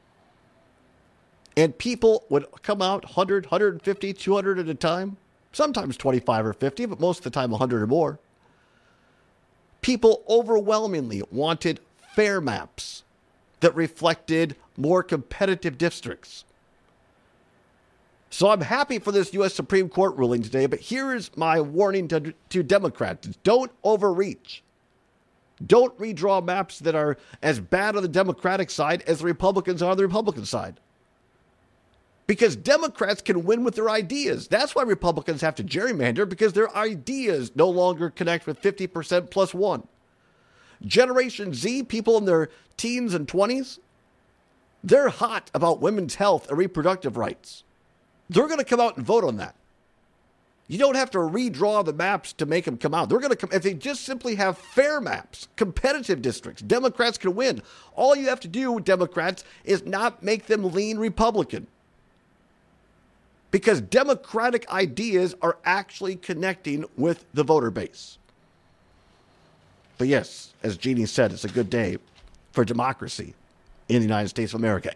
And people would come out 100, 150, 200 at a time, sometimes 25 or 50, but most of the time 100 or more. People overwhelmingly wanted fair maps that reflected more competitive districts. So I'm happy for this U.S. Supreme Court ruling today, but here is my warning to Democrats. Don't overreach. Don't redraw maps that are as bad on the Democratic side as the Republicans are on the Republican side. Because Democrats can win with their ideas. That's why Republicans have to gerrymander, because their ideas no longer connect with 50% plus one. Generation Z, people in their teens and 20s, they're hot about women's health and reproductive rights. They're going to come out and vote on that. You don't have to redraw the maps to make them come out. They're going to come, if they just simply have fair maps, competitive districts, Democrats can win. All you have to do, Democrats, is not make them lean Republican. Because Democratic ideas are actually connecting with the voter base. But yes, as Jeannie said, it's a good day for democracy in the United States of America.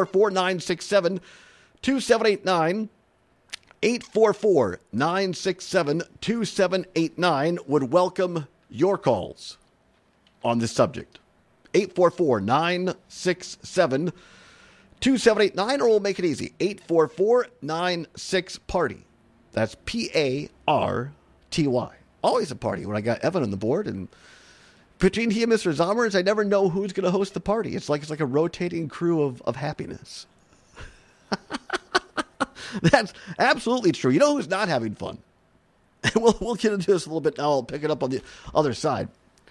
844-967-2789. 844-967-2789 would welcome your calls on this subject. 844-967-2789, or we'll make it easy. 844-96-PARTY. That's P-A-R-T-Y. Always a party when I got Evan on the board, and between he and Mr. Zommers, I never know who's going to host the party. It's like a rotating crew of happiness. That's absolutely true. You know who's not having fun? We'll get into this a little bit now. I'll pick it up on the other side.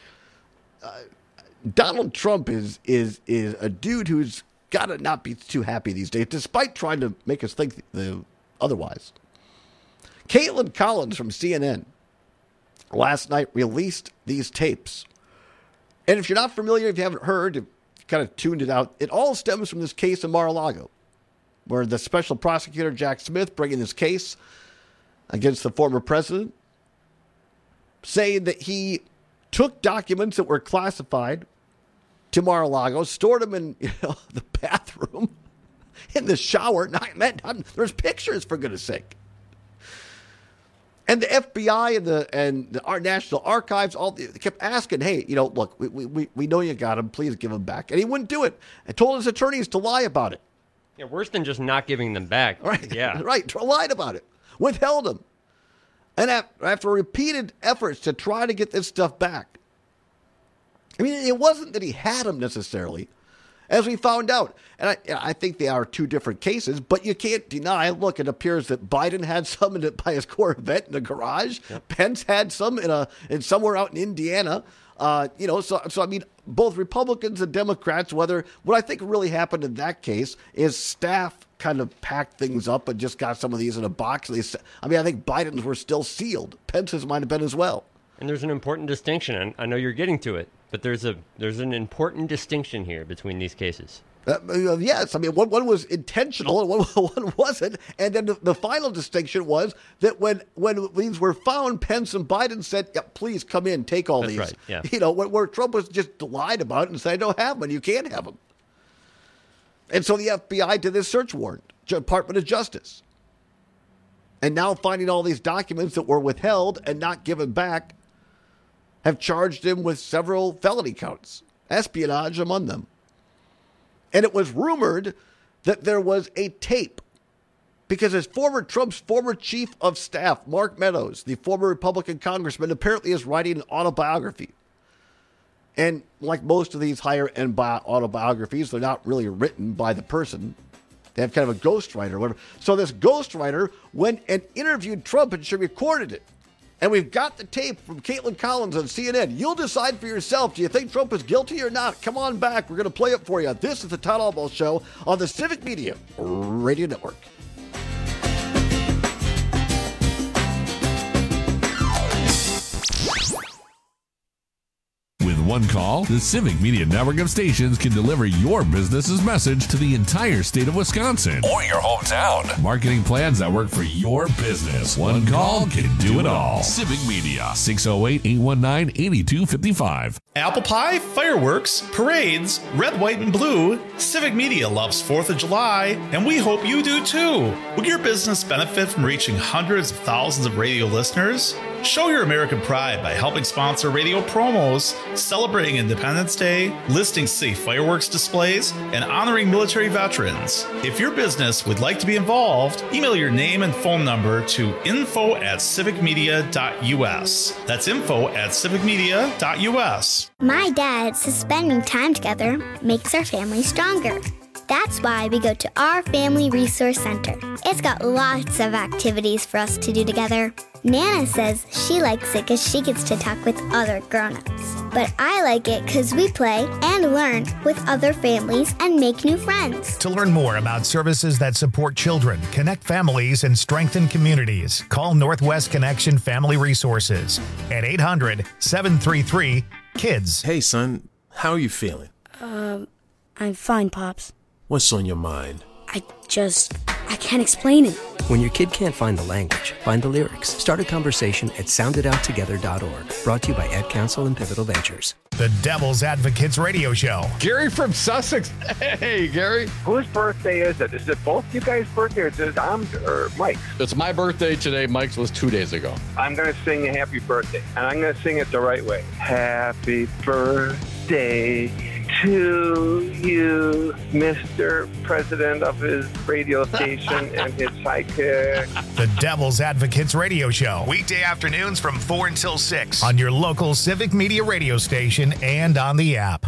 Donald Trump is a dude who's got to not be too happy these days, despite trying to make us think otherwise. Caitlin Collins from CNN last night released these tapes. And if you're not familiar, if you haven't heard, if you kind of tuned it out, it all stems from this case in Mar-a-Lago, where the special prosecutor, Jack Smith, bringing this case against the former president, saying that he took documents that were classified to Mar-a-Lago, stored them in the bathroom, in the shower. There's pictures, for goodness sake. And the FBI and our National Archives they kept asking, hey, look, we know you got him. Please give him back. And he wouldn't do it and told his attorneys to lie about it. Yeah, worse than just not giving them back. Right. Yeah. Right. Lied about it. Withheld them. And after repeated efforts to try to get this stuff back. I mean, it wasn't that he had them necessarily, as we found out. And I think they are two different cases, but you can't deny, look, it appears that Biden had some by his Corvette in a garage. Yep. Pence had some in somewhere out in Indiana. So I mean, both Republicans and Democrats, what I think really happened in that case is staff kind of packed things up and just got some of these in a box. I think Biden's were still sealed. Pence's might have been as well. And there's an important distinction. I know you're getting to it, but there's an important distinction here between these cases. Yes, I mean, one was intentional and one wasn't. And then the final distinction was that when these were found, Pence and Biden said, yeah, please come in, take all these. Right, yeah. Where Trump was just lied about it and said, I don't have them, and you can't have them. And so the FBI did this search warrant, Department of Justice. And now finding all these documents that were withheld and not given back, have charged him with several felony counts, espionage among them. And it was rumored that there was a tape because Trump's former chief of staff, Mark Meadows, the former Republican congressman, apparently is writing an autobiography. And like most of these higher-end autobiographies, they're not really written by the person. They have kind of a ghostwriter or whatever. So this ghostwriter went and interviewed Trump and she recorded it. And we've got the tape from Caitlin Collins on CNN. You'll decide for yourself. Do you think Trump is guilty or not? Come on back. We're going to play it for you. This is the Todd Albaugh Show on the Civic Media Radio Network. With one call, the Civic Media Network of stations can deliver your business's message to the entire state of Wisconsin or your hometown. Marketing plans that work for your business. One call can do it all. Civic Media, 608-819-8255. Apple pie, fireworks, parades, red, white, and blue. Civic Media loves 4th of July, and we hope you do too. Would your business benefit from reaching hundreds of thousands of radio listeners? Show your American pride by helping sponsor radio promos, celebrating Independence Day, listing safe fireworks displays, and honoring military veterans. If your business would like to be involved, email your name and phone number to info@civicmedia.us. That's info@civicmedia.us. My dad says spending time together makes our family stronger. That's why we go to our Family Resource Center. It's got lots of activities for us to do together. Nana says she likes it because she gets to talk with other grown-ups. But I like it because we play and learn with other families and make new friends. To learn more about services that support children, connect families, and strengthen communities, call Northwest Connection Family Resources at 800-733-KIDS. Hey, son, how are you feeling? I'm fine, Pops. What's on your mind? I can't explain it. When your kid can't find the language, find the lyrics. Start a conversation at sounditouttogether.org. Brought to you by Ad Council and Pivotal Ventures. The Devil's Advocates Radio Show. Gary from Sussex. Hey, Gary. Whose birthday is it? Is it both you guys' birthday or is it Dom's or Mike's? It's my birthday today. Mike's was 2 days ago. I'm going to sing a happy birthday, and I'm going to sing it the right way. Happy birthday to you, Mr. President of his radio station and his sidekick. The Devil's Advocates Radio Show. Weekday afternoons from 4 until 6 on your local Civic Media radio station and on the app.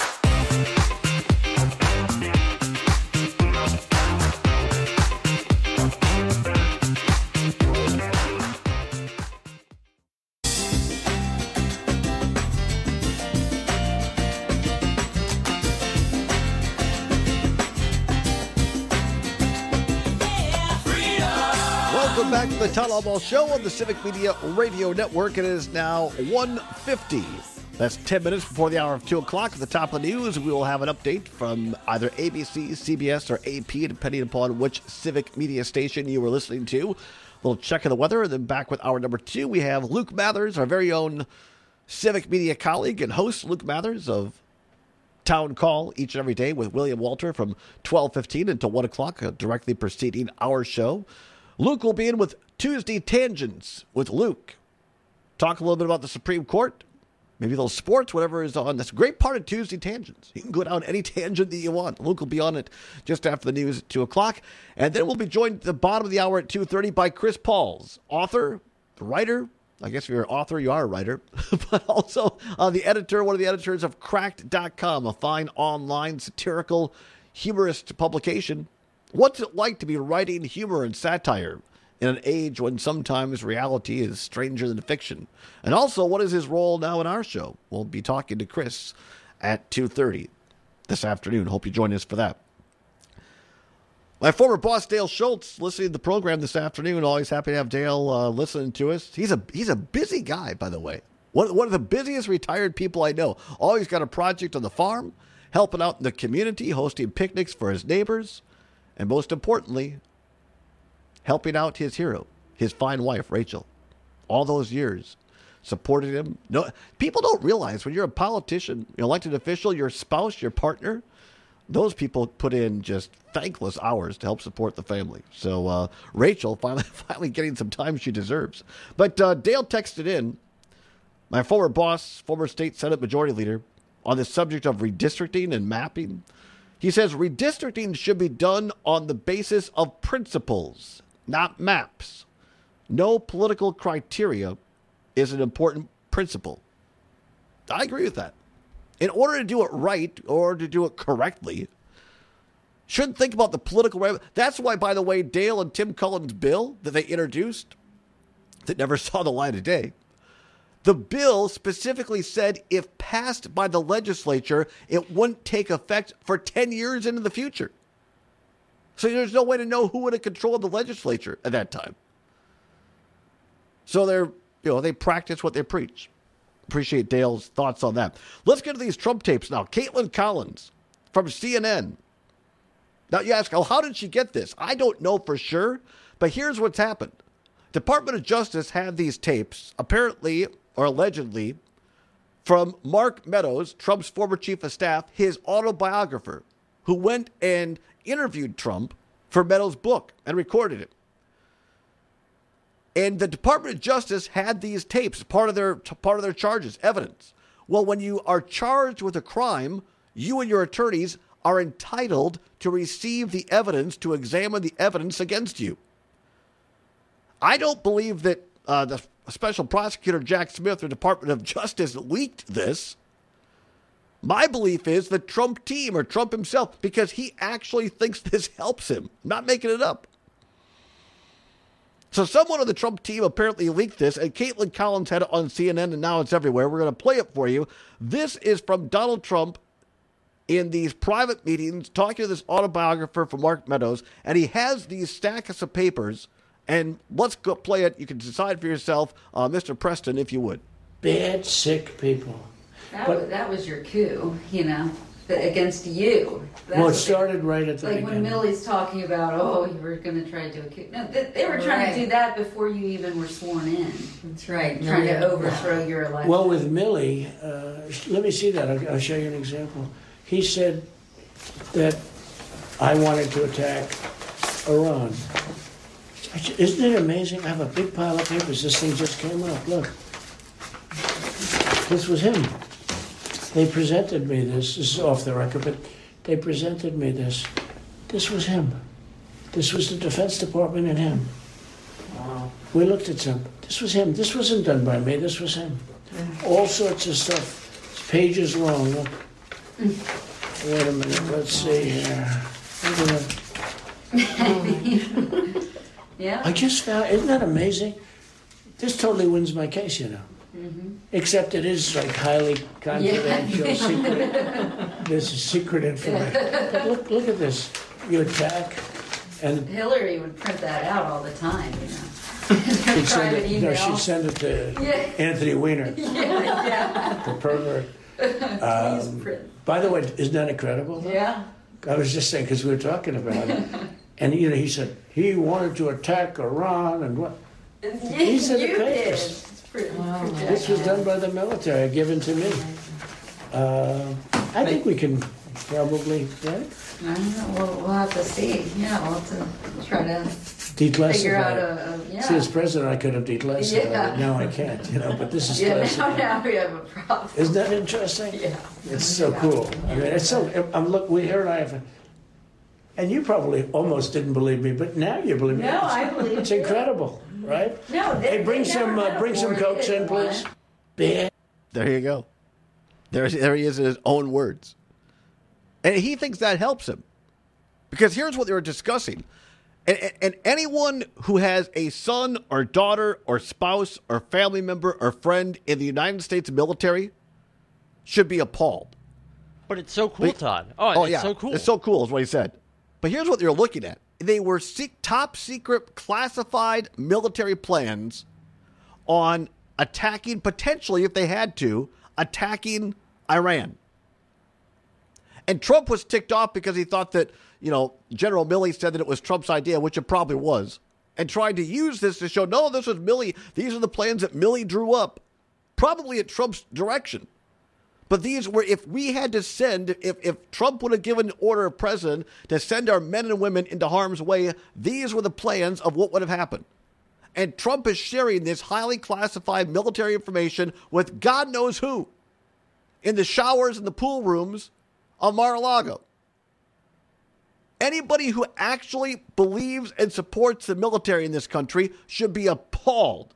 Welcome back to the Todd Albaugh Show on the Civic Media Radio Network. It is now 1:50. That's 10 minutes before the hour of 2 o'clock. At the top of the news, we will have an update from either ABC, CBS, or AP, depending upon which Civic Media station you were listening to. A little check of the weather, and then back with hour number 2, we have Luke Mathers, our very own Civic Media colleague and host, Luke Mathers of Town Call, each and every day with William Walter from 12:15 until 1 o'clock, directly preceding our show. Luke will be in with Tuesday Tangents with Luke. Talk a little bit about the Supreme Court, maybe a little sports, whatever is on. That's a great part of Tuesday Tangents. You can go down any tangent that you want. Luke will be on it just after the news at 2 o'clock. And then we'll be joined at the bottom of the hour at 2:30 by Chris Pauls, author, writer. I guess if you're an author, you are a writer. But also the editor, one of the editors of Cracked.com, a fine online satirical humorist publication. What's it like to be writing humor and satire in an age when sometimes reality is stranger than fiction? And also, what is his role now in our show? We'll be talking to Chris at 2:30 this afternoon. Hope you join us for that. My former boss, Dale Schultz, listening to the program this afternoon. Always happy to have Dale listening to us. He's a busy guy, by the way. One of the busiest retired people I know. Always got a project on the farm, helping out in the community, hosting picnics for his neighbors. And most importantly, helping out his hero, his fine wife, Rachel. All those years, supported him. No, people don't realize when you're a politician, you're an elected official, your spouse, your partner, those people put in just thankless hours to help support the family. So Rachel finally getting some time she deserves. But Dale texted in, my former boss, former state Senate majority leader, on the subject of redistricting and mapping. He says redistricting should be done on the basis of principles, not maps. No political criteria is an important principle. I agree with that. In order to do it right or to do it correctly, shouldn't think about the political. That's why, by the way, Dale and Tim Cullen's bill that they introduced that never saw the light of day. The bill specifically said if passed by the legislature, it wouldn't take effect for 10 years into the future. So there's no way to know who would have controlled the legislature at that time. So they practice what they preach. Appreciate Dale's thoughts on that. Let's get to these Trump tapes now. Caitlin Collins from CNN. Now you ask, how did she get this? I don't know for sure, but here's what's happened. Department of Justice had these tapes, apparently or allegedly, from Mark Meadows, Trump's former chief of staff, his autobiographer, who went and interviewed Trump for Meadows' book and recorded it. And the Department of Justice had these tapes, part of their charges, evidence. Well, when you are charged with a crime, you and your attorneys are entitled to receive the evidence, to examine the evidence against you. I don't believe that the Special Prosecutor Jack Smith or Department of Justice leaked this. My belief is the Trump team or Trump himself, because he actually thinks this helps him. I'm not making it up. So someone on the Trump team apparently leaked this, and Caitlin Collins had it on CNN, and now it's everywhere. We're going to play it for you. This is from Donald Trump in these private meetings, talking to this autobiographer from Mark Meadows, and he has these stacks of papers, and let's go play it. You can decide for yourself, Mr. Preston, if you would. Bad, sick people. That was your coup, against you. It started right at the beginning. Like when Milley's talking about, you were going to try to do a coup. No, they were trying to do that before you even were sworn in. That's right. Trying to overthrow your election. Well, with Milley, let me see that. I'll show you an example. He said that I wanted to attack Iran. Isn't it amazing? I have a big pile of papers. This thing just came up. Look. This was him. They presented me this. This is off the record, but they presented me this. This was him. This was the Defense Department and him. Wow. We looked at some. This was him. This wasn't done by me. This was him. All sorts of stuff. It's pages long. Look. Wait a minute. Let's see here. Yeah. I just found, isn't that amazing? This totally wins my case, Mm-hmm. Except it is like highly confidential, secret. This is secret information. But look at this. You attack, and Hillary would print that out all the time. She'd send it. No, she'd send it to Anthony Weiner, the pervert. By the way, isn't that incredible? Yeah. I was just saying because we were talking about it, and he said he wanted to attack Iran and what? These are the papers. This was done by the military, given to me. I think we can probably, right? I don't know. We'll have to see. Yeah, we'll have to try to figure out a See, as president, I could have declassified it. Now I can't, but this is classified. Now we have a problem. Isn't that interesting? Yeah. It's so cool. I mean, it's so. We here and I have. And you probably almost didn't believe me, but now you believe me. No, I believe it's incredible, right? No, hey, bring some Cokes in, please. There you go. There he is in his own words. And he thinks that helps him. Because here's what they were discussing. And anyone who has a son or daughter or spouse or family member or friend in the United States military should be appalled. But it's so cool, Todd. It's so cool. It's so cool is what he said. But here's what they were looking at. They were top secret classified military plans on attacking, potentially, if they had to, attacking Iran. And Trump was ticked off because he thought that, General Milley said that it was Trump's idea, which it probably was, and tried to use this to show, no, this was Milley. These are the plans that Milley drew up, probably at Trump's direction. But these were, if we had to send, if Trump would have given an order of president to send our men and women into harm's way, these were the plans of what would have happened. And Trump is sharing this highly classified military information with God knows who in the showers and the pool rooms of Mar-a-Lago. Anybody who actually believes and supports the military in this country should be appalled.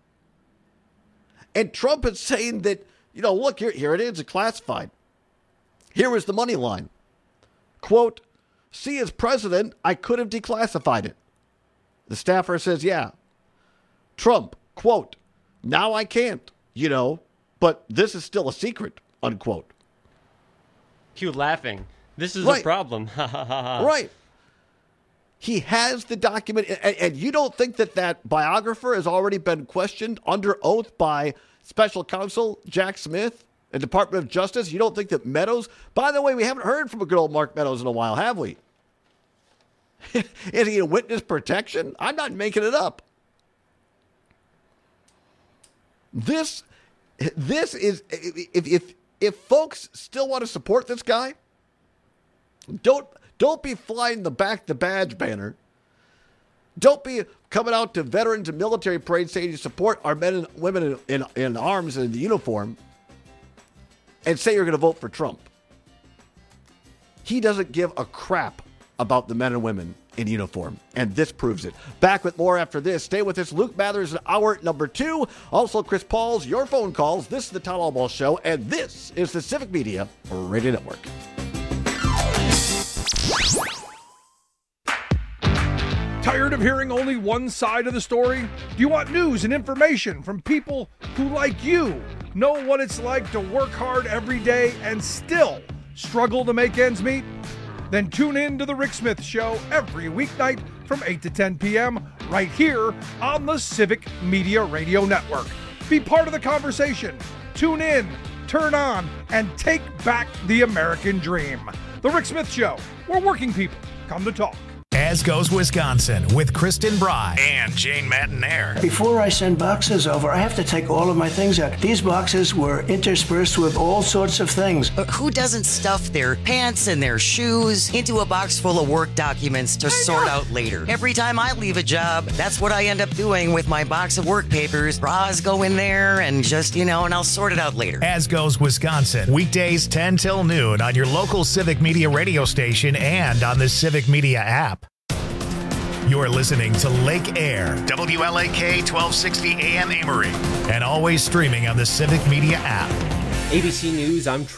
And Trump is saying that, look, here it is, it's classified. Here is the money line. Quote, see, as president, I could have declassified it. The staffer says, yeah. Trump, quote, now I can't, but this is still a secret, unquote. Cue laughing. This is a problem. Right. He has the document, and you don't think that biographer has already been questioned under oath by Special Counsel Jack Smith and Department of Justice? You don't think that Meadows... By the way, we haven't heard from a good old Mark Meadows in a while, have we? Is he in witness protection? I'm not making it up. This is... If folks still want to support this guy, don't be flying the badge banner. Don't be coming out to veterans and military parades saying you support our men and women in arms and in the uniform and say you're going to vote for Trump. He doesn't give a crap about the men and women in uniform, and this proves it. Back with more after this. Stay with us. Luke Mathers in hour number 2. Also, Chris Paul's Your Phone Calls. This is the Todd Albaugh Show, and this is the Civic Media Radio Network. Tired of hearing only one side of the story? Do you want news and information from people who, like you, know what it's like to work hard every day and still struggle to make ends meet? Then tune in to The Rick Smith Show every weeknight from 8 to 10 p.m. right here on the Civic Media Radio Network. Be part of the conversation. Tune in, turn on, and take back the American dream. The Rick Smith Show, where working people come to talk. As Goes Wisconsin with Kristen Bry and Jane Matinaire. Before I send boxes over, I have to take all of my things out. These boxes were interspersed with all sorts of things. Who doesn't stuff their pants and their shoes into a box full of work documents to sort out later? Every time I leave a job, that's what I end up doing with my box of work papers. Bras go in there and just, and I'll sort it out later. As Goes Wisconsin, weekdays 10 till noon on your local Civic Media radio station and on the Civic Media app. You're listening to Lake Air, WLAK 1260 AM Amory, and always streaming on the Civic Media app. ABC News, I'm